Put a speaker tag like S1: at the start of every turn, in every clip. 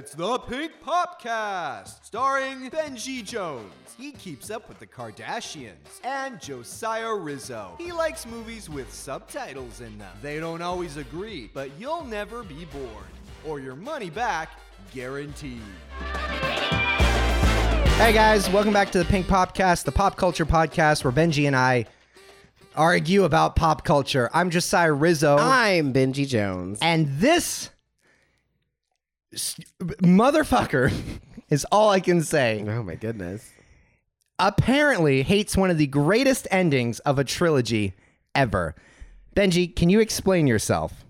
S1: It's the Pink Popcast, starring Benji Jones. He keeps up with the Kardashians. And Josiah Rizzo. He likes movies with subtitles in them. They don't always agree, but you'll never be bored. Or your money back, guaranteed.
S2: Hey guys, welcome back to the Pink Popcast, the pop culture podcast where Benji and I argue about pop culture. I'm Josiah Rizzo.
S3: I'm Benji Jones.
S2: And this motherfucker is all I can say.
S3: Oh my goodness.
S2: Apparently hates one of the greatest endings of a trilogy ever. Benji, can you explain yourself?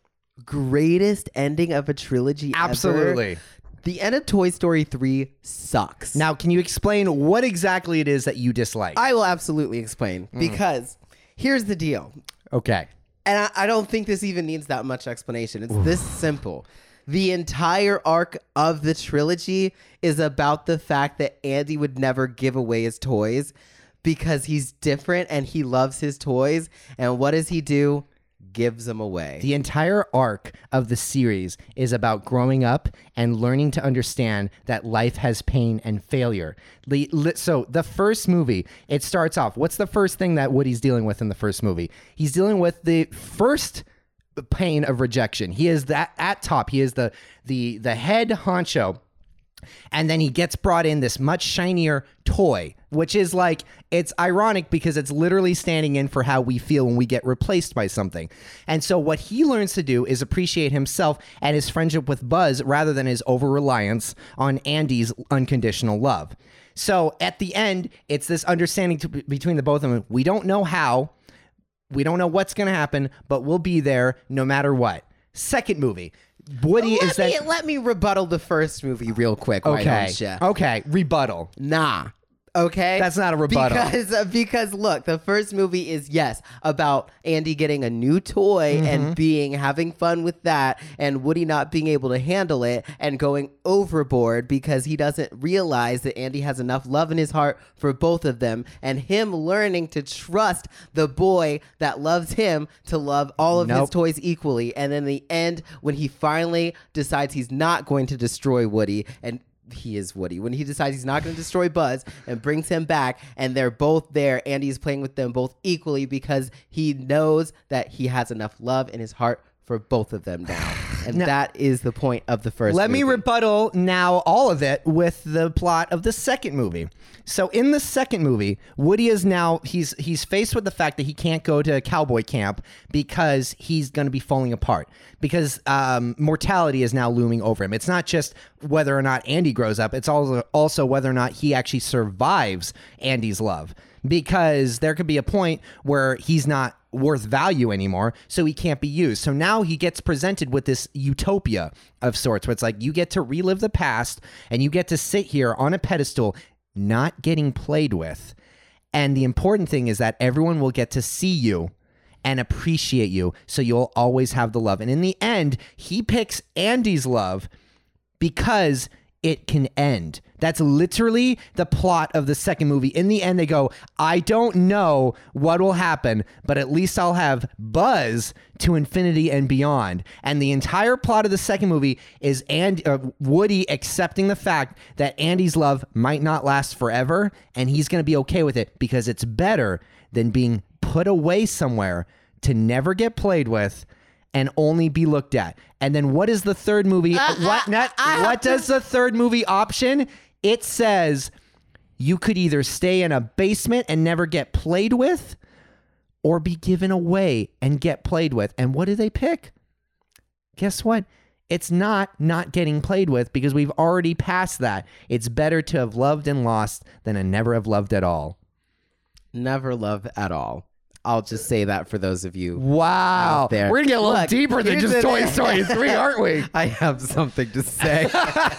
S3: Greatest ending of a trilogy
S2: Absolutely.
S3: ever? The end of Toy Story 3 sucks.
S2: Now, can you explain what exactly it is that you dislike?
S3: I will absolutely explain because here's the deal.
S2: Okay.
S3: And I don't think this even needs that much explanation. It's this simple. The entire arc of the trilogy is about the fact that Andy would never give away his toys because he's different and he loves his toys. And what does he do? Gives them away.
S2: The entire arc of the series is about growing up and learning to understand that life has pain and failure. So the first movie, it starts off. What's the first thing that Woody's dealing with in the first movie? He's dealing with the first pain of rejection. He is that at top. He is the head honcho. And then he gets brought in this much shinier toy, which is like, it's ironic because it's literally standing in for how we feel when we get replaced by something. And so what he learns to do is appreciate himself and his friendship with Buzz rather than his over-reliance on Andy's unconditional love. So at the end, it's this understanding between the both of them. We don't know how, we don't know what's going to happen, but we'll be there no matter what. Second movie. Woody
S3: Let me rebuttal the first movie real quick. Why don't ya?
S2: Okay. Rebuttal.
S3: Nah. Okay?
S2: That's not a rebuttal.
S3: Because look, the first movie is, yes, about Andy getting a new toy and having fun with that, and Woody not being able to handle it and going overboard because he doesn't realize that Andy has enough love in his heart for both of them, and him learning to trust the boy that loves him to love all of his toys equally. And in the end, when he finally decides he's not going to destroy Woody, and he is Woody, when he decides he's not going to destroy Buzz and brings him back, and they're both there, Andy's playing with them both equally because he knows that he has enough love in his heart for both of them now. And now, that is the point of the first movie.
S2: Let me rebuttal now all of it with the plot of the second movie. So in the second movie, Woody is now, he's faced with the fact that he can't go to cowboy camp because he's going to be falling apart. Because mortality is now looming over him. It's not just whether or not Andy grows up. It's also whether or not he actually survives Andy's love. Because there could be a point where he's not worth value anymore, so he can't be used. So now he gets presented with this utopia of sorts, where it's like you get to relive the past and you get to sit here on a pedestal not getting played with. And the important thing is that everyone will get to see you and appreciate you, so you'll always have the love. And in the end, he picks Andy's love because it can end. That's literally the plot of the second movie. In the end, they go, I don't know what will happen, but at least I'll have Buzz to infinity and beyond. And the entire plot of the second movie is Woody accepting the fact that Andy's love might not last forever, and he's going to be okay with it because it's better than being put away somewhere to never get played with and only be looked at. And then what is the third movie? What does the third movie option? It says you could either stay in a basement and never get played with or be given away and get played with. And what do they pick? Guess what? It's not getting played with because we've already passed that. It's better to have loved and lost than to never have loved at all.
S3: Never love at all. I'll just say that for those of you
S2: out there. We're going to get a little deeper than just Toy Story 3, aren't we?
S3: I have something to say.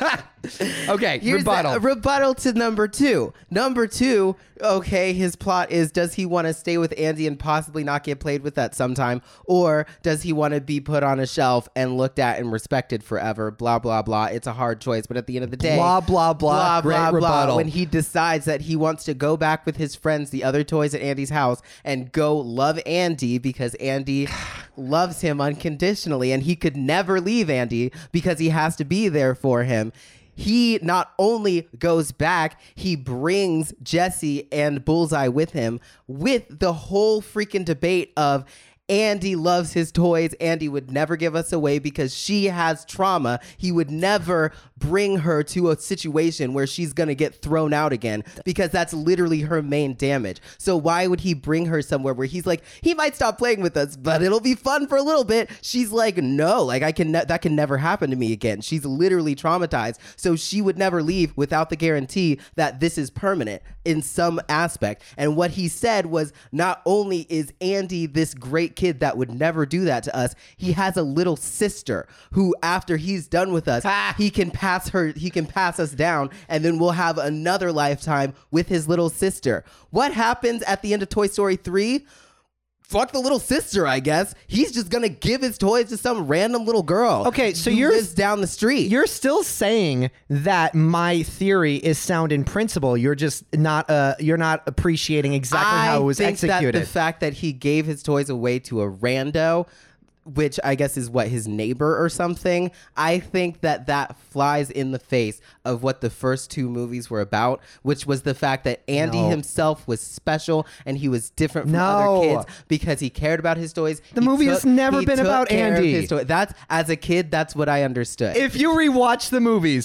S2: Okay,
S3: Here's
S2: rebuttal.
S3: a rebuttal to number two. Number two, okay, his plot is, does he want to stay with Andy and possibly not get played with at some time? Or does he want to be put on a shelf and looked at and respected forever? Blah, blah, blah. It's a hard choice. But at the end of the day,
S2: Blah, blah, blah. Great
S3: blah,
S2: rebuttal.
S3: when he decides that he wants to go back with his friends, the other toys at Andy's house, and go love Andy because Andy loves him unconditionally and he could never leave Andy because he has to be there for him. He not only goes back, he brings Jesse and Bullseye with him with the whole freaking debate of Andy loves his toys. Andy would never give us away because she has trauma. He would never bring her to a situation where she's going to get thrown out again because that's literally her main damage. So why would he bring her somewhere where he's like, he might stop playing with us, but it'll be fun for a little bit. She's like, no, like that can never happen to me again. She's literally traumatized. So she would never leave without the guarantee that this is permanent in some aspect. And what he said was, not only is Andy this great kid that would never do that to us, he has a little sister who, after he's done with us, he can pass us down, and then we'll have another lifetime with his little sister. What happens at the end of Toy Story 3? Fuck the little sister, I guess. He's just gonna give his toys to some random little girl.
S2: Okay, so
S3: who
S2: you're
S3: lives down the street.
S2: You're still saying that my theory is sound in principle. You're just not you're not appreciating exactly how it was
S3: I think
S2: executed.
S3: that the fact that he gave his toys away to a rando, which I guess is what, his neighbor or something, I think that flies in the face of what the first two movies were about, which was the fact that Andy himself was special and he was different from other kids because he cared about his toys.
S2: The movie has never been about Andy.
S3: That's, as a kid, that's what I understood.
S2: If you rewatch the movies,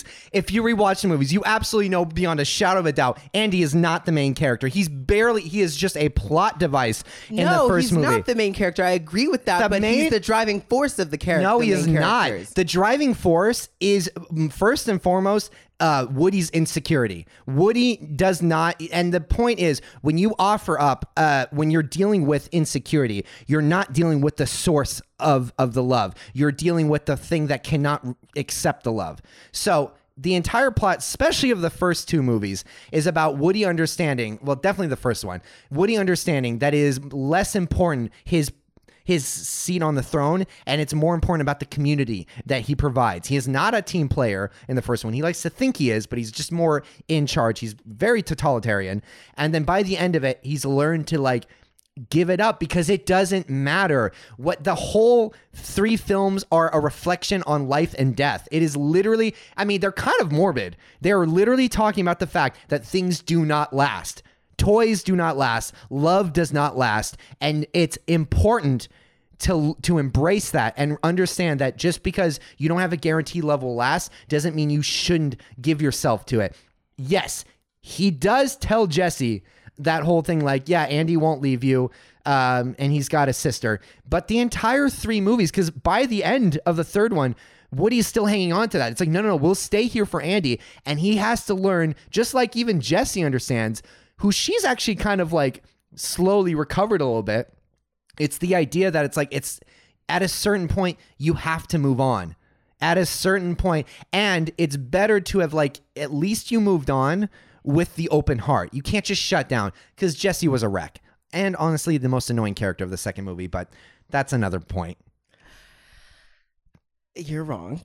S2: you absolutely know beyond a shadow of a doubt, Andy is not the main character. He is just a plot device in the first movie.
S3: No, he's not the main character. I agree with that, but he's the driving force of the character.
S2: No, he is not. The driving force is, first and foremost, Woody's insecurity. Woody does not, and the point is, when you offer up, when you're dealing with insecurity, you're not dealing with the source of the love. You're dealing with the thing that cannot accept the love. So the entire plot, especially of the first two movies, is about Woody understanding, well, definitely the first one, Woody understanding that it is less important his seat on the throne, and it's more important about the community that he provides. He is not a team player in the first one. He likes to think he is, but he's just more in charge. He's very totalitarian. And then by the end of it, he's learned to give it up because it doesn't matter. What the whole three films are a reflection on life and death. It is literally, they're kind of morbid. They're literally talking about the fact that things do not last. Toys do not last. Love does not last. And it's important to embrace that and understand that just because you don't have a guarantee love will last doesn't mean you shouldn't give yourself to it. Yes, he does tell Jesse that whole thing Andy won't leave you, and he's got a sister. But the entire three movies, because by the end of the third one, Woody's still hanging on to that. It's no, we'll stay here for Andy. And he has to learn, just like even Jesse understands, who she's actually kind of slowly recovered a little bit. It's the idea that it's at a certain point, you have to move on. At a certain point, and it's better to have at least you moved on with the open heart. You can't just shut down, because Jesse was a wreck. And honestly, the most annoying character of the second movie, but that's another point.
S3: You're wrong.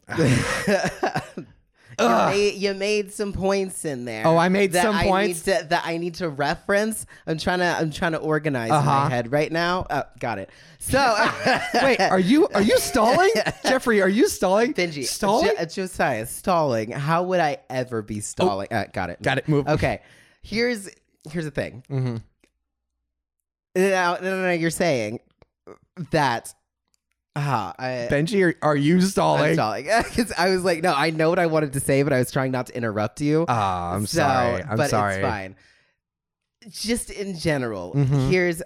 S3: You made some points in there.
S2: Oh, I made some points
S3: that I need to reference. I'm trying to organize my head right now. Got it. So
S2: wait, are you stalling, Jeffrey? Are you stalling?
S3: Benji,
S2: stalling?
S3: Josiah, stalling. How would I ever be stalling? Got it.
S2: Got it. Move.
S3: Okay. Here's the thing.
S2: Mm-hmm.
S3: No, you're saying that.
S2: Benji, are you stalling?
S3: I'm stalling. Because I was no, I know what I wanted to say, but I was trying not to interrupt you.
S2: I'm sorry. I'm sorry.
S3: It's fine. Just in general,
S2: Mm-hmm.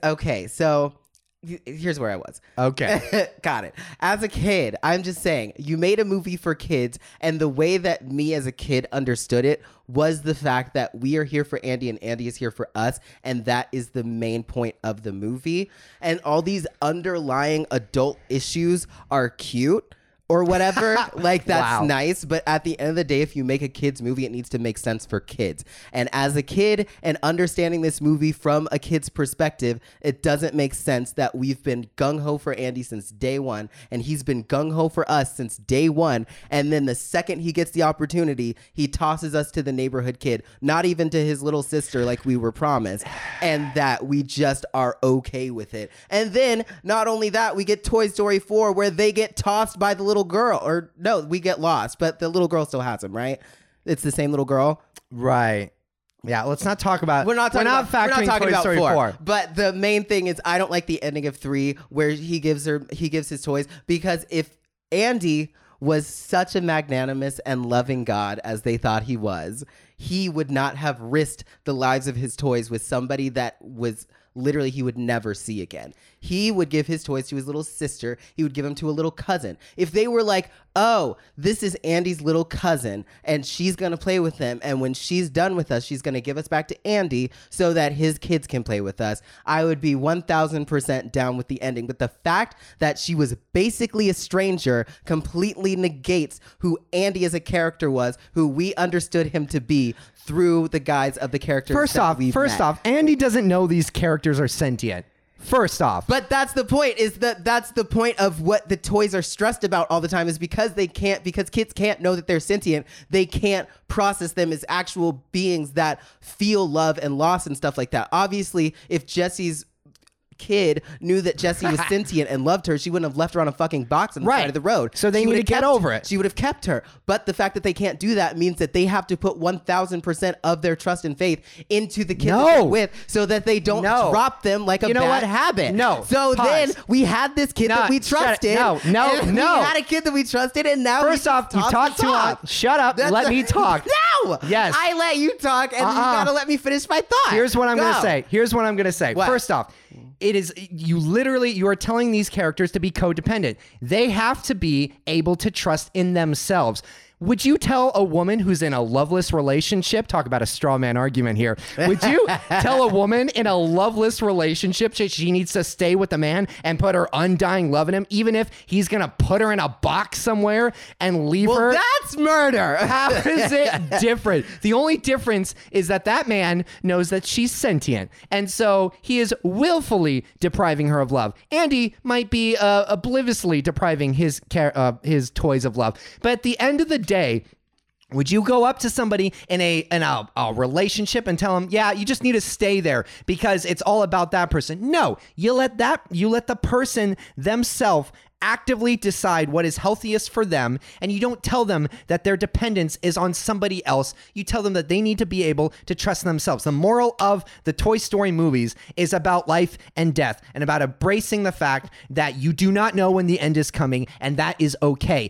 S3: here's where I was.
S2: Okay.
S3: Got it. As a kid, I'm just saying, you made a movie for kids, and the way that me as a kid understood it was the fact that we are here for Andy and Andy is here for us, and that is the main point of the movie. And all these underlying adult issues are cute, or whatever. Like, that's
S2: Wow.
S3: nice. But at the end of the day, if you make a kid's movie, it needs to make sense for kids. And as a kid and understanding this movie from a kid's perspective, it doesn't make sense that we've been gung-ho for Andy since day one, and he's been gung-ho for us since day one. And then the second he gets the opportunity, he tosses us to the neighborhood kid, not even to his little sister like we were promised, and that we just are okay with it. And then not only that, we get Toy Story 4 where they get tossed by the little girl, or no, we get lost, but the little girl still has him, right? It's the same little girl.
S2: Right. Yeah, let's not talk about.
S3: We're not talking
S2: factoring Toy
S3: about
S2: Story 4.
S3: But the main thing is, I don't like the ending of 3 where he gives his toys, because if Andy was such a magnanimous and loving God as they thought he was, he would not have risked the lives of his toys with somebody that was literally he would never see again. He would give his toys to his little sister. He would give them to a little cousin. If they were like, oh, this is Andy's little cousin and she's going to play with them, and when she's done with us, she's going to give us back to Andy so that his kids can play with us, I would be 1000% down with the ending. But the fact that she was basically a stranger completely negates who Andy as a character was, who we understood him to be through the guise of the characters.
S2: First off, Andy doesn't know these characters are sentient. First off.
S3: But that's the point, is that's the point of what the toys are stressed about all the time, is because kids can't know that they're sentient. They can't process them as actual beings that feel love and loss and stuff like that. Obviously, if Jesse's kid knew that Jessie was sentient and loved her, she wouldn't have left her on a fucking box on the side of the road.
S2: So they need to get over it.
S3: She would have kept her. But the fact that they can't do that means that they have to put 1000% of their trust and faith into the kid that they're with, so that they don't drop them like a bad habit.
S2: No.
S3: So then we had this kid that we trusted. We had a kid that we trusted, and now
S2: first off, you talk too long. Shut up. Let me talk.
S3: No.
S2: Yes.
S3: I let you talk, and you gotta let me finish my thought.
S2: Here's what I'm going to say.
S3: What?
S2: First off, it is you are telling these characters to be codependent. They have to be able to trust in themselves. Would you tell a woman who's in a loveless relationship, talk about a straw man argument here, would you tell a woman in a loveless relationship that she needs to stay with the man and put her undying love in him, even if he's going to put her in a box somewhere and leave her?
S3: That's murder.
S2: How is it different? The only difference is that man knows that she's sentient, and so he is willfully depriving her of love. Andy might be obliviously depriving his toys of love, but at the end of the day, would you go up to somebody in a relationship and tell them, yeah, you just need to stay there because it's all about that person? No, you let the person themselves actively decide what is healthiest for them, and you don't tell them that their dependence is on somebody else. You tell them that they need to be able to trust themselves. The moral of the Toy Story movies is about life and death, and about embracing the fact that you do not know when the end is coming, and that is okay.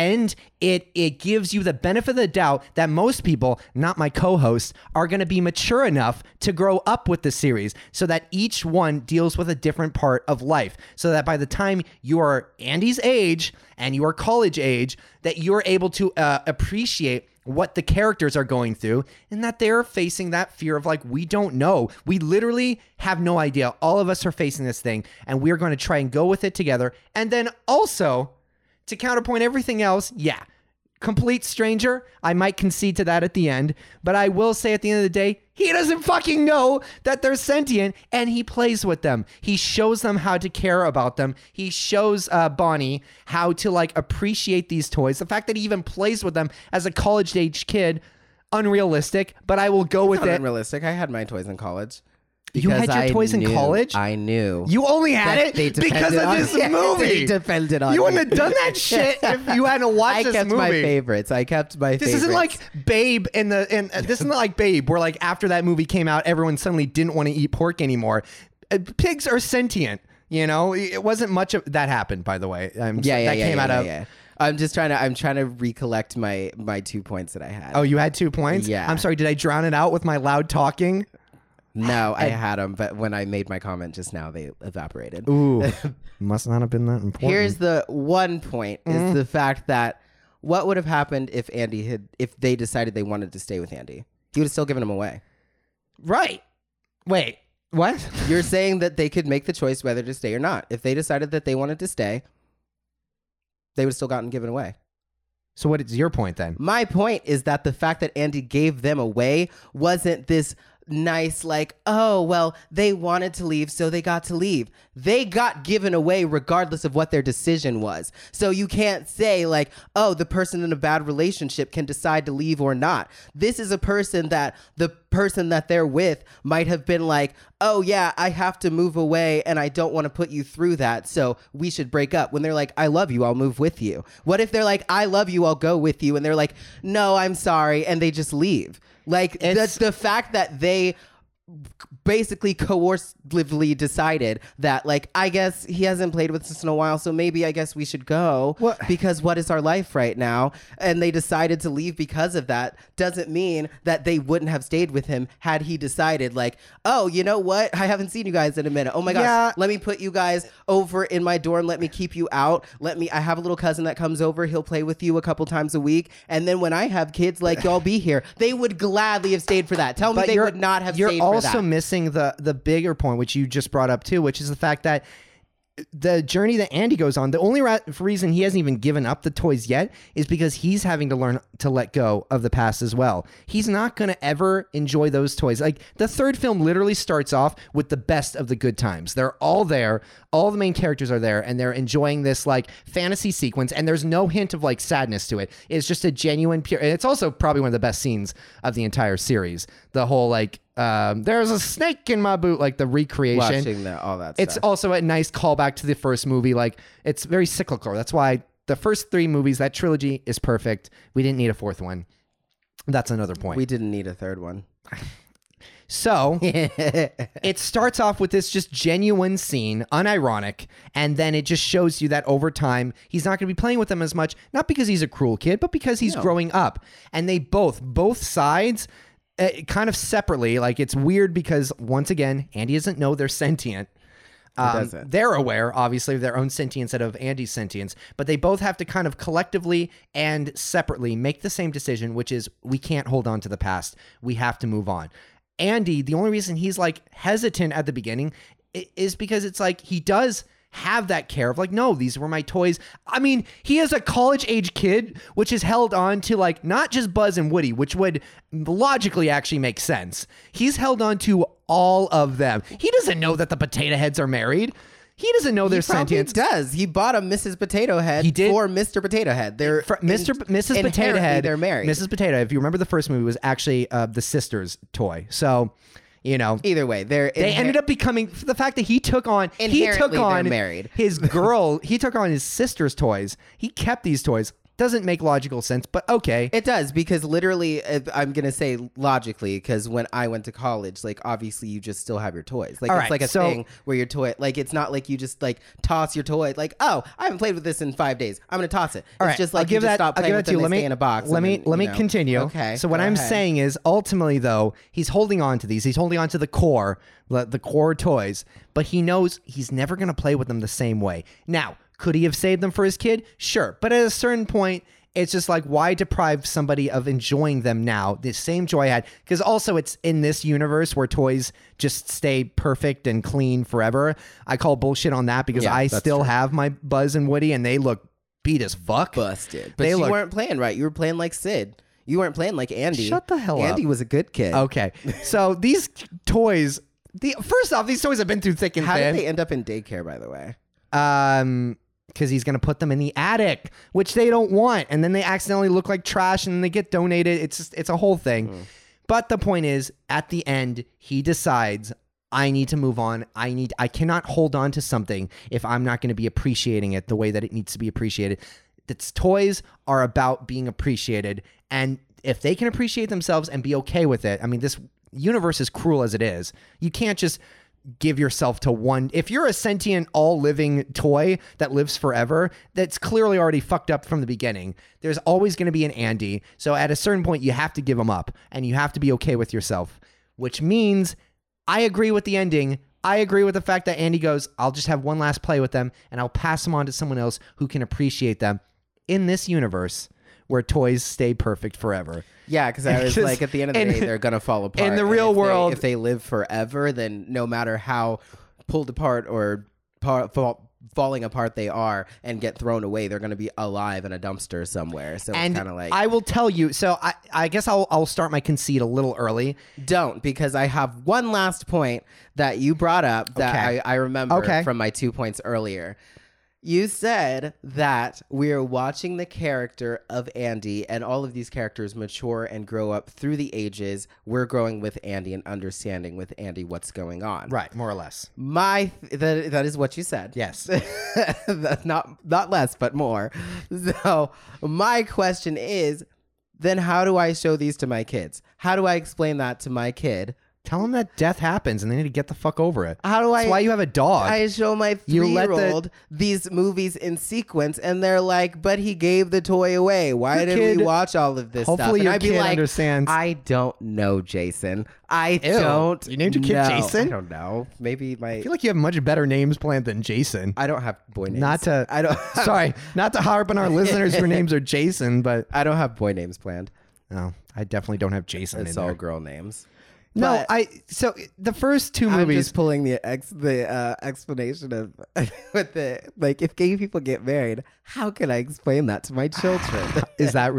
S2: It gives you the benefit of the doubt that most people, not my co-hosts, are going to be mature enough to grow up with the series, so that each one deals with a different part of life, so that by the time you are Andy's age and your college age, that you're able to appreciate what the characters are going through, and that they're facing that fear of like, we don't know. We literally have no idea. All of us are facing this thing, and we're going to try and go with it together. And then also, to counterpoint everything else, yeah, complete stranger, I might concede to that at the end, but I will say at the end of the day, he doesn't fucking know that they're sentient, and he plays with them. He shows them how to care about them. He shows Bonnie how to like appreciate these toys. The fact that he even plays with them as a college-age kid, unrealistic, but I will go with it.
S3: Unrealistic. I had my toys in college.
S2: You had your toys in college?
S3: I knew.
S2: You only had it because of this movie.
S3: They depended on
S2: you wouldn't have done that shit if you hadn't watched this movie.
S3: I kept my favorites.
S2: This isn't like Babe this isn't like Babe where like after that movie came out, everyone suddenly didn't want to eat pork anymore. Pigs are sentient. You know, it wasn't much of that happened, by the way. I'm trying to recollect my 2 points that I had. Oh, you had 2 points?
S3: Yeah.
S2: I'm sorry. Did I drown it out with my loud talking?
S3: No, I had them, but when I made my comment just now, they evaporated.
S2: Ooh, must not have been that important.
S3: Here's the one point: is the fact that what would have happened if they decided they wanted to stay with Andy? He would have still given him away.
S2: Right. Wait. What?
S3: You're saying that they could make the choice whether to stay or not. If they decided that they wanted to stay, They would have still gotten given away.
S2: So what is your point then?
S3: My point is that the fact that Andy gave them away wasn't this nice, like, oh, well, they wanted to leave, so they got to leave. They got given away regardless of what their decision was. So you can't say, like, oh, the person in a bad relationship can decide to leave or not. This is a person that the person that they're with might have been like, oh, yeah, I have to move away and I don't want to put you through that, so we should break up. When they're like, I love you, I'll move with you. What if they're like, I love you, I'll go with you, and they're like, no, I'm sorry, and they just leave? Like, the fact that they basically coercively decided that, like, I guess he hasn't played with us in a while, so maybe I guess we should go because what is our life right now? And they decided to leave because of that doesn't mean that they wouldn't have stayed with him had he decided, like, oh, you know what? I haven't seen you guys in a minute. Oh my gosh, let me put you guys over in my dorm. Let me keep you out. I have a little cousin that comes over. He'll play with you a couple times a week. And then when I have kids, like, y'all be here. They would gladly have stayed for that. Tell me they would not have stayed for that.
S2: You're also missing the bigger point, which you just brought up too, which is the fact that the journey that Andy goes on, the only reason he hasn't even given up the toys yet is because he's having to learn to let go of the past as well. He's not going to ever enjoy those toys. Like, the third film literally starts off with the best of the good times. They're all there. All the main characters are there and they're enjoying this like fantasy sequence, and there's no hint of like sadness to it. It's just a genuine pure, and it's also probably one of the best scenes of the entire series. The whole like, there's a snake in my boot, like the recreation.
S3: Watching all that stuff.
S2: It's also a nice callback to the first movie. Like, it's very cyclical. That's why the first three movies, that trilogy is perfect. We didn't need a fourth one. That's another point.
S3: We didn't need a third one.
S2: So it starts off with this just genuine scene, unironic, and then it just shows you that over time he's not going to be playing with them as much, not because he's a cruel kid, but because he's growing up. And they both sides, kind of separately, like, it's weird because once again, Andy doesn't know they're sentient. They're aware, obviously, of their own sentience instead of Andy's sentience, but they both have to kind of collectively and separately make the same decision, which is, we can't hold on to the past. We have to move on. Andy, the only reason he's like hesitant at the beginning is because it's like he does have that care of like, no, these were my toys. I mean, he is a college age kid, which is held on to like not just Buzz and Woody, which would logically actually make sense. He's held on to all of them. He doesn't know that the Potato Heads are married. He doesn't know they're sentient.
S3: He does. He bought a Mrs. Potato Head for Mr. Potato Head. They're
S2: Mrs. Potato Head.
S3: They're married.
S2: Mrs. Potato Head, if you remember the first movie, was actually the sister's toy. So, you know,
S3: either way, they
S2: ended up becoming the fact that he took on
S3: married.
S2: his girl. He took on his sister's toys. He kept these toys. Doesn't make logical sense, but okay.
S3: It does, because literally, I'm going to say logically, because when I went to college, like, obviously you just still have your toys. Like, it's like a thing where your toy, like, it's not like you just like toss your toy. Like, oh, I haven't played with this in 5 days, I'm going to toss it. It's just like, you just stop playing with them, they stay in a box.
S2: Let me continue.
S3: Okay.
S2: So what I'm saying is, ultimately though, he's holding on to these. He's holding on to the core toys, but he knows he's never going to play with them the same way. Now, could he have saved them for his kid? Sure. But at a certain point, it's just like, why deprive somebody of enjoying them now? The same joy I had. Because also it's in this universe where toys just stay perfect and clean forever. I call bullshit on that because I still have my Buzz and Woody and they look beat as fuck.
S3: Busted. But you weren't playing right. You were playing like Sid. You weren't playing like Andy.
S2: Shut the hell up.
S3: Andy was a good kid.
S2: Okay. So these toys, first off, these toys have been through thick and thin.
S3: How did they end up in daycare, by the way?
S2: Because he's going to put them in the attic, which they don't want. And then they accidentally look like trash and they get donated. It's a whole thing. But the point is, at the end, he decides, I need to move on. I cannot hold on to something if I'm not going to be appreciating it the way that it needs to be appreciated. Its toys are about being appreciated. And if they can appreciate themselves and be okay with it, I mean, this universe is cruel as it is. You can't just give yourself to one. If you're a sentient, all living toy that lives forever, that's clearly already fucked up from the beginning. There's always going to be an Andy. So at a certain point, you have to give him up and you have to be okay with yourself, which means I agree with the ending. I agree with the fact that Andy goes, I'll just have one last play with them and I'll pass them on to someone else who can appreciate them in this universe where toys stay perfect forever.
S3: Yeah, because I was like, at the end of the day, they're going to fall apart.
S2: In the real world,
S3: if they live forever, then no matter how pulled apart or falling apart they are and get thrown away. They're going to be alive in a dumpster somewhere. So
S2: And
S3: it's kind of like,
S2: I will tell you. So I guess I'll start my conceit a little early.
S3: don't, because I have one last point that you brought up that
S2: Okay.
S3: I remember
S2: Okay.
S3: from my 2 points earlier. You said that we're watching the character of Andy and all of these characters mature and grow up through the ages. We're growing with Andy and understanding with Andy what's going on.
S2: Right, more or less.
S3: That is what you said.
S2: Yes.
S3: That's not less, but more. So my question is, then how do I show these to my kids? How do I explain that to my kid?
S2: Tell them that death happens and they need to get the fuck over it.
S3: How do
S2: That's why you have a dog.
S3: I show my
S2: You let the-
S3: 3-year-old these movies in sequence, and they're like, "But he gave the toy away. Why
S2: Your
S3: did we
S2: kid-
S3: watch all of this stuff?"
S2: Hopefully
S3: And
S2: your
S3: I'd be
S2: kid
S3: like,
S2: understands.
S3: I don't know, Jason. I
S2: Ew.
S3: don't.
S2: You named your kid
S3: know.
S2: Jason?
S3: I don't know. Maybe
S2: I feel like you have much better names planned than Jason.
S3: I don't have boy names.
S2: Not to
S3: I don't.
S2: Sorry, not to harp on our listeners whose names are Jason, but
S3: I don't have boy names planned.
S2: no, I dedefinitely don't have Jason
S3: It's
S2: in
S3: all
S2: there.
S3: girl names.
S2: No,
S3: But
S2: so the first two
S3: I'm
S2: movies.
S3: just pulling the explanation of with the like, if gay people get married, how can I explain that to my children?
S2: Is that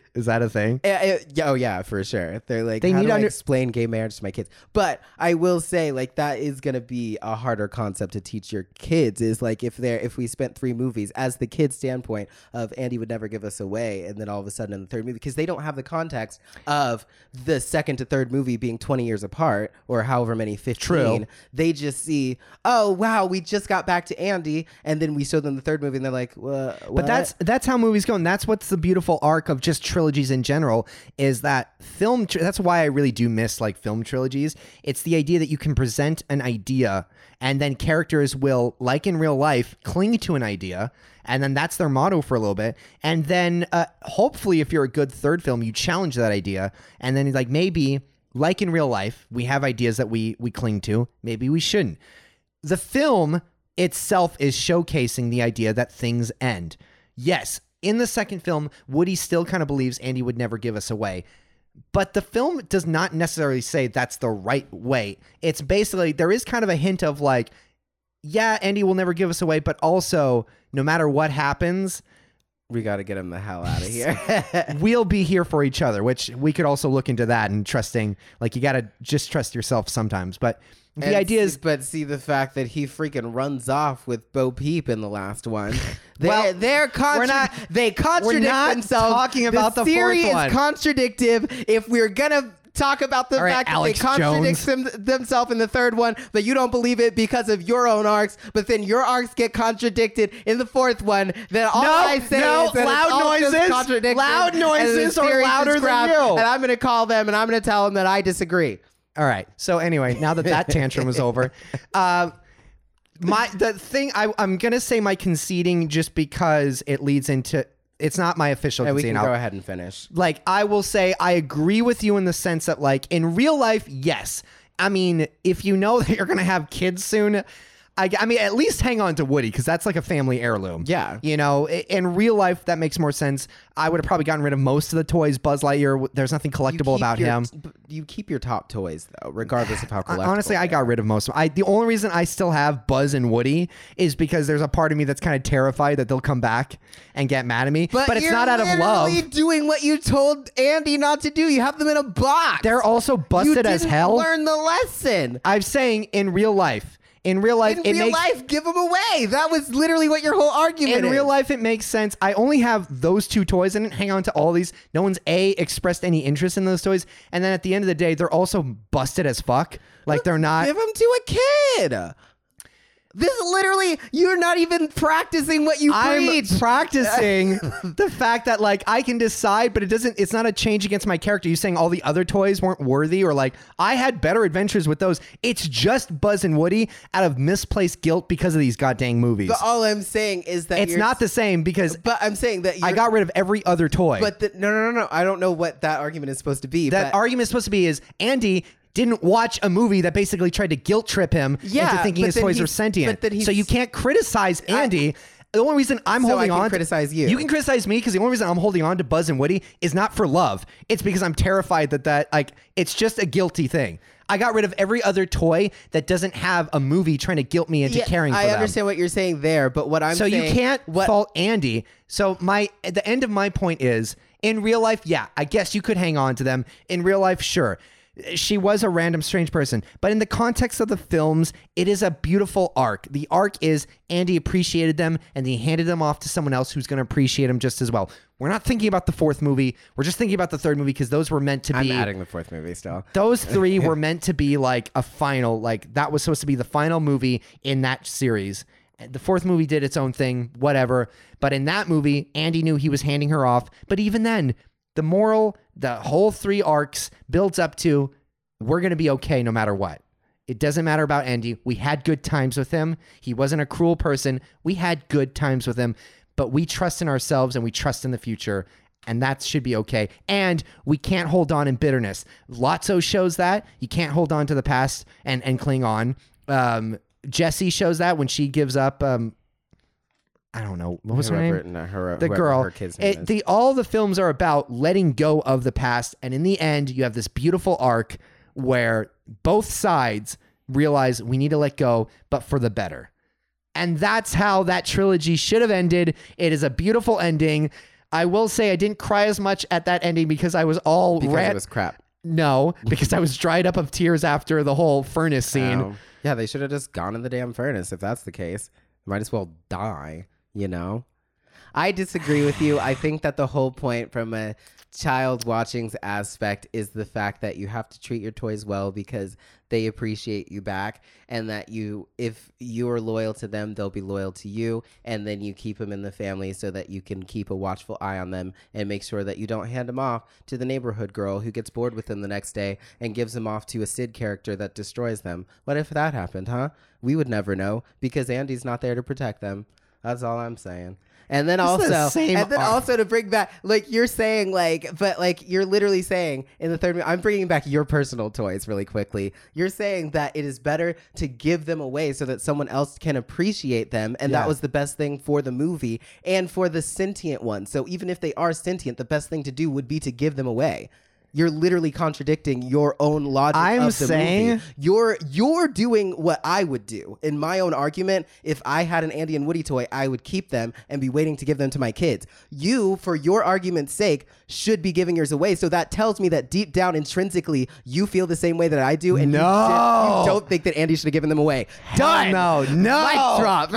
S2: a thing?
S3: Oh yeah, for sure. They're like,
S2: They
S3: how
S2: need
S3: do I
S2: under-
S3: explain gay marriage to my kids? But I will say, like, that is gonna be a harder concept to teach your kids. Is like if we spent 3 movies as the kid's standpoint of Andy would never give us away, and then all of a sudden in the third movie, because they don't have the context of the second to third movie being 20 years apart or however many 15.
S2: True.
S3: They just see, oh wow, we just got back to Andy, and then we show them the third movie, and they're like, what?
S2: But that's how movies go, and that's what's the beautiful arc of just trilogies in general. Is that that's why I really do miss like film trilogies. It's the idea that you can present an idea, and then characters will, like in real life, cling to an idea, and then that's their motto for a little bit. And then hopefully, if you're a good third film, you challenge that idea, and then like maybe, like in real life, we have ideas that we cling to. Maybe we shouldn't. The film itself is showcasing the idea that things end. Yes, in the second film, Woody still kind of believes Andy would never give us away. But the film does not necessarily say that's the right way. It's basically, there is kind of a hint of like, yeah, Andy will never give us away, but also, no matter what happens,
S3: we got to get him the hell out of here.
S2: we'll be here for each other, which we could also look into that and trusting, like, you got to just trust yourself sometimes. But the idea is,
S3: but see the fact that he freaking runs off with Bo Peep in the last one.
S2: Well,
S3: they contradict themselves.
S2: talking about the
S3: series
S2: fourth one.
S3: is contradictive. If we're gonna talk about the
S2: All right,
S3: fact
S2: Alex
S3: that they contradict themselves in the third one, but you don't believe it because of your own arcs, but then your arcs get contradicted in the fourth one, then all I say is that
S2: loud
S3: it's all just
S2: noises,
S3: contradicted,
S2: loud
S3: and the
S2: noises are
S3: series is
S2: louder than
S3: crap,
S2: you.
S3: And I'm gonna call them and I'm gonna tell them that I disagree.
S2: all right. So anyway, now that tantrum is over, I'm gonna say my conceding just because it leads into. It's not my official
S3: And we
S2: conceding.
S3: can go ahead and finish.
S2: Like, I will say I agree with you in the sense that, like, in real life, yes. I mean, if you know that you're going to have kids soon, I mean, at least hang on to Woody, because that's like a family heirloom.
S3: Yeah.
S2: You know, in real life, that makes more sense. I would have probably gotten rid of most of the toys. Buzz Lightyear, there's nothing collectible about him.
S3: You keep your top toys, though, regardless of how collectible.
S2: Honestly, I got rid of most of them. The only reason I still have Buzz and Woody is because there's a part of me that's kind of terrified that they'll come back and get mad at me. But it's not out of love.
S3: You're doing what you told Andy not to do. You have them in a box.
S2: They're also busted as hell.
S3: Learn the lesson.
S2: I'm saying in real life. In real life,
S3: In real life, give them away. That was literally what your whole argument is.
S2: In real life, it makes sense. I only have those 2 toys. I didn't hang on to all these. No one's expressed any interest in those toys. And then at the end of the day, they're also busted as fuck. Like, they're not.
S3: Give them to a kid. This literally, you're not even practicing what you preach.
S2: I'm practicing the fact that, like, I can decide, but it's not a change against my character. You saying all the other toys weren't worthy, or like I had better adventures with those. It's just Buzz and Woody out of misplaced guilt because of these goddamn movies.
S3: But all I'm saying is that
S2: It's not the same because
S3: But I'm saying that
S2: I got rid of every other toy.
S3: But no. I don't know what that argument is supposed to be.
S2: That
S3: but
S2: argument is supposed to be is Andy didn't watch a movie that basically tried to guilt trip him into thinking
S3: but
S2: his
S3: then
S2: toys
S3: he's-
S2: were sentient.
S3: but then he's-
S2: So you can't criticize Andy The only reason I'm
S3: So
S2: holding
S3: I can
S2: on
S3: criticize you.
S2: You can criticize me because the only reason I'm holding on to Buzz and Woody is not for love. It's because I'm terrified that like it's just a guilty thing. I got rid of every other toy that doesn't have a movie trying to guilt me into caring for them.
S3: I understand what you're saying there, but what I'm saying...
S2: So you can't fault Andy. So the end of my point is, in real life, yeah, I guess you could hang on to them. In real life, sure. She was a random strange person. But in the context of the films, it is a beautiful arc. The arc is Andy appreciated them and he handed them off to someone else who's going to appreciate them just as well. We're not thinking about the fourth movie. We're just thinking about the third movie because those were meant to be...
S3: I'm adding the fourth movie still.
S2: Those three were meant to be like a final, like that was supposed to be the final movie in that series. The fourth movie did its own thing, whatever. But in that movie, Andy knew he was handing her off. But even then, the moral, the whole three arcs builds up to, we're going to be okay no matter what. It doesn't matter about Andy. We had good times with him. He wasn't a cruel person. We had good times with him, but we trust in ourselves and we trust in the future, and that should be okay. And we can't hold on in bitterness. Lotso shows that. You can't hold on to the past and cling on. Jessie shows that when she gives up... I don't know. What was her name? The girl.
S3: Her kid's name is.
S2: All the films are about letting go of the past. And in the end, you have this beautiful arc where both sides realize we need to let go, but for the better. And that's how that trilogy should have ended. It is a beautiful ending. I will say I didn't cry as much at that ending because I was all...
S3: Because it was crap.
S2: No, because I was dried up of tears after the whole furnace scene.
S3: Oh. Yeah, they should have just gone in the damn furnace if that's the case. Might as well die. You know, I disagree with you. I think that the whole point from a child watching's aspect is the fact that you have to treat your toys well because they appreciate you back, and that if you are loyal to them, they'll be loyal to you, and then you keep them in the family so that you can keep a watchful eye on them and make sure that you don't hand them off to the neighborhood girl who gets bored with them the next day and gives them off to a Sid character that destroys them. What if that happened, huh? We would never know because Andy's not there to protect them. That's all I'm saying. And then also to bring back, like you're saying, but you're literally saying in the third, I'm bringing back your personal toys really quickly. You're saying that it is better to give them away so that someone else can appreciate them. And that was the best thing for the movie and for the sentient ones. So even if they are sentient, the best thing to do would be to give them away. You're literally contradicting your own logic of the movie. You're doing what I would do. In my own argument, if I had an Andy and Woody toy, I would keep them and be waiting to give them to my kids. You, for your argument's sake, should be giving yours away. So that tells me that deep down intrinsically, you feel the same way that I do. And you don't think that Andy should have given them away. Done.
S2: No.
S3: Mic drop.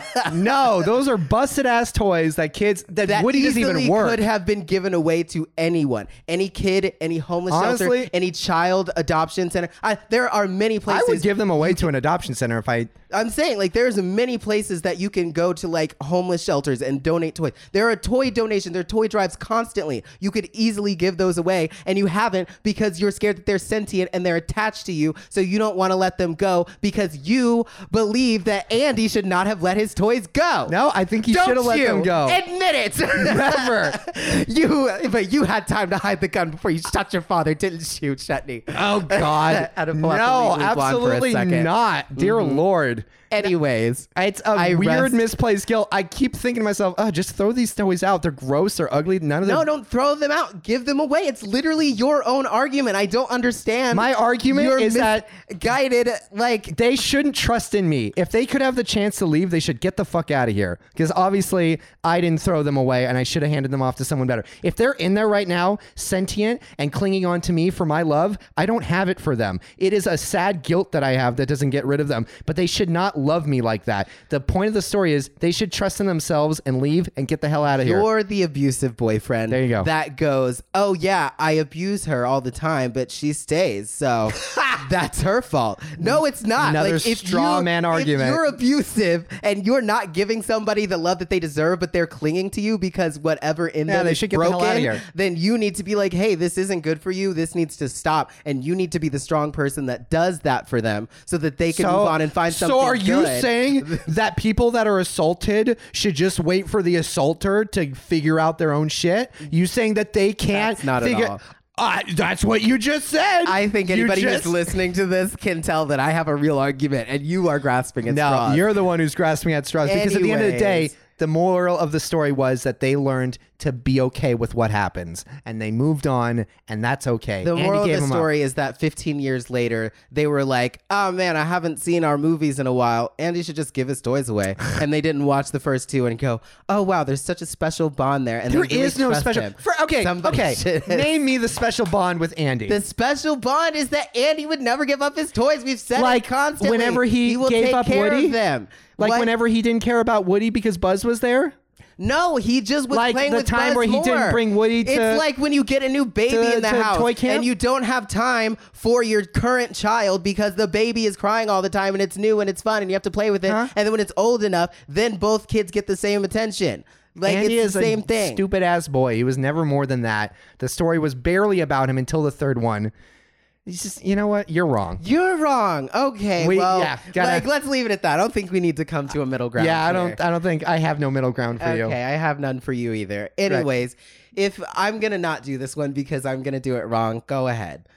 S2: No, those are busted ass toys that Woody doesn't even work.
S3: Could have been given away to anyone, any kid, any homeless shelter, any child adoption center. There are many places.
S2: I would give them away to an adoption center if
S3: I'm saying, like, there's many places that you can go to, like, homeless shelters and donate toys. There are toy donations, there are toy drives constantly. You could easily give those away, and you haven't because you're scared that they're sentient and they're attached to you, so you don't want to let them go because you believe that Andy should not have let his toys go.
S2: No, I think he should have let them go.
S3: Admit it.
S2: Never.
S3: But you had time to hide the gun before you shot your father, didn't you, Chutney?
S2: Oh, God.
S3: No,
S2: absolutely not. Dear Lord.
S3: Anyways,
S2: it's a weird misplaced guilt. I keep thinking to myself, oh, just throw these toys out. They're gross. They're ugly. None of them.
S3: No, don't throw them out. Give them away. It's literally your own argument. I don't understand.
S2: My argument is that
S3: guided, like,
S2: they shouldn't trust in me. If they could have the chance to leave, they should get the fuck out of here. Because obviously I didn't throw them away and I should have handed them off to someone better. If they're in there right now, sentient and clinging on to me for my love, I don't have it for them. It is a sad guilt that I have that doesn't get rid of them. But they should not love me like that. The point of the story is they should trust in themselves and leave and get the hell out of here.
S3: You're the abusive boyfriend.
S2: There you go.
S3: That goes, oh yeah, I abuse her all the time, but she stays. So that's her fault. No, it's not.
S2: Another straw man argument.
S3: If you're abusive and you're not giving somebody the love that they deserve, but they're clinging to you because whatever in them is broken, the hell out of here. Then you need to be like, hey, this isn't good for you. This needs to stop. And you need to be the strong person that does that for them so that they can move on and find something good.
S2: So are you saying that people that are assaulted should just wait for the assaulter to figure out their own shit? You saying that they can't?
S3: That's not at all.
S2: That's what you just said.
S3: I think anybody who's listening to this can tell that I have a real argument and you are grasping at straws.
S2: No, you're the one who's grasping at straws because at the end of the day, The moral of the story was that they learned to be okay with what happens, and they moved on, and that's okay.
S3: The
S2: Andy
S3: moral of
S2: gave
S3: the
S2: him up.
S3: story is that 15 years later, they were like, oh man, I haven't seen our movies in a while. Andy should just give his toys away. And they didn't watch the first two and go, oh wow, there's such a special bond there. And
S2: There
S3: they really
S2: is no
S3: trust
S2: special.
S3: him. Somebody
S2: Okay.
S3: should-
S2: Name me the special bond with Andy.
S3: The special bond is that Andy would never give up his toys. We've said
S2: Like,
S3: it constantly.
S2: whenever he
S3: will
S2: gave
S3: take
S2: up
S3: care
S2: Woody?
S3: of them.
S2: like
S3: What?
S2: whenever he didn't care about Woody because Buzz was there.
S3: No, he just was
S2: Like
S3: playing
S2: the
S3: with
S2: time
S3: Buzz
S2: where he
S3: more.
S2: didn't bring Woody to-
S3: It's like when you get a new baby in the
S2: to
S3: house
S2: toy camp?
S3: and you don't have time for your current child because the baby is crying all the time and it's new and it's fun and you have to play with it.
S2: Huh?
S3: And then when it's old enough, then both kids get the same attention. Like
S2: Andy
S3: it's
S2: is
S3: the same
S2: a
S3: thing.
S2: stupid ass boy. He was never more than that. The story was barely about him until the third one. He's just, you know what? You're wrong.
S3: You're wrong. Okay, well,
S2: gotta-
S3: let's leave it at that. I don't think we need to come to a middle ground.
S2: Yeah,
S3: here.
S2: I don't think I have no middle ground for you.
S3: Okay, I have none for you either. Anyways, if I'm gonna not do this one because I'm gonna do it wrong, go ahead.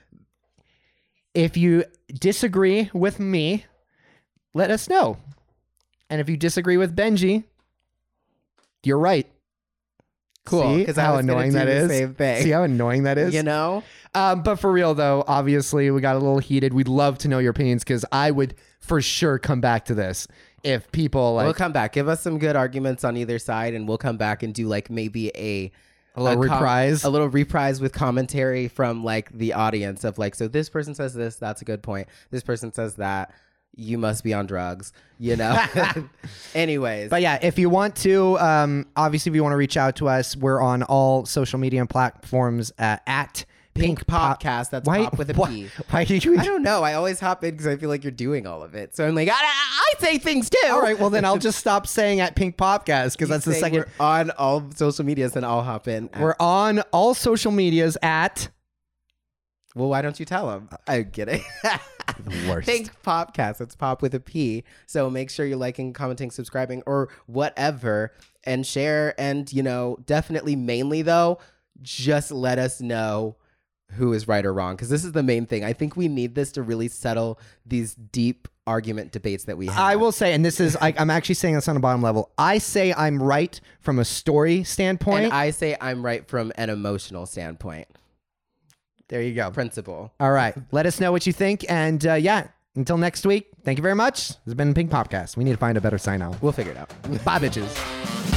S2: If you disagree with me, let us know. And if you disagree with Benji, you're right.
S3: Cool,
S2: See
S3: 'cause I
S2: how
S3: was gonna
S2: annoying
S3: do
S2: that
S3: the
S2: is?
S3: same thing.
S2: See how annoying that is?
S3: You know?
S2: But for real though, obviously we got a little heated. We'd love to know your opinions because I would for sure come back to this if people like
S3: We'll come back. Give us some good arguments on either side, and we'll come back and do like maybe a
S2: little reprise.
S3: a little reprise with commentary from like the audience of like, so this person says this, that's a good point. This person says that. You must be on drugs, you know? Anyways.
S2: But yeah, if you want to, obviously, if you want to reach out to us, we're on all social media platforms at
S3: Pink Popcast. That's pop with a P.
S2: Why did you?
S3: I don't know. I always hop in because I feel like you're doing all of it. So I'm like, I say things too.
S2: All right, well then I'll just stop saying at Pink Popcast because that's the
S3: Say
S2: second.
S3: we're on all social medias, and I'll hop in.
S2: We're on all social medias at.
S3: Well, why don't you tell them? I'm kidding.
S2: The worst.
S3: Pink Popcast. It's pop with a P. So make sure you're liking, commenting, subscribing, or whatever, and share. And, you know, definitely mainly though, just let us know who is right or wrong. Because this is the main thing. I think we need this to really settle these deep argument debates that we have.
S2: I will say, and this is, I'm actually saying this on a bottom level. I say I'm right from a story standpoint.
S3: And I say I'm right from an emotional standpoint.
S2: There you go.
S3: Principle.
S2: All right. Let us know what you think. And yeah, until next week, thank you very much. This has been Pink Popcast. We need to find a better sign out.
S3: We'll figure it out.
S2: Bye, bitches.